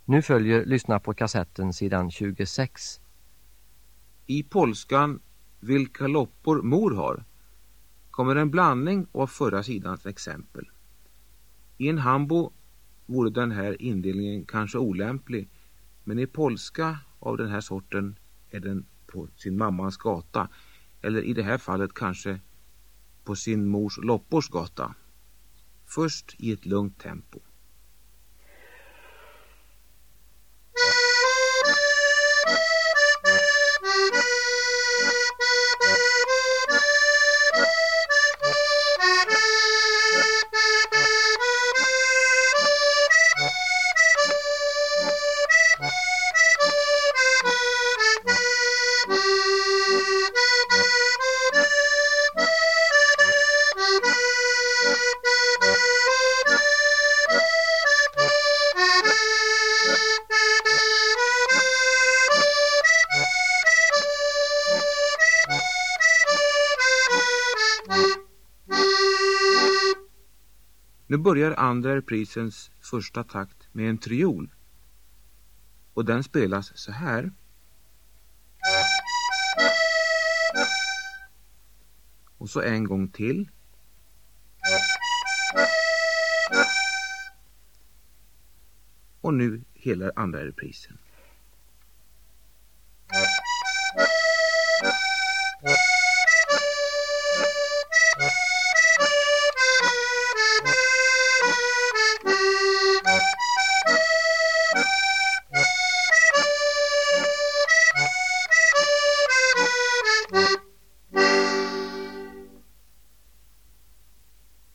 Nu följer lyssna på kassetten sidan 26. I polskan Vilka loppor mor har kommer en blandning av förra sidans exempel. I en hambo vore den här indelningen kanske olämplig, men i polska av den här sorten är den på sin mammas gata, eller i det här fallet kanske på sin mors loppors gata. Först i ett lugnt tempo. Nu börjar andra reprisens första takt med en triol. Och den spelas så här. Och så en gång till. Och nu hela andra reprisen.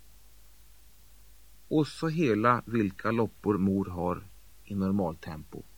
Och så hela Vilka loppor mor har i normaltempo.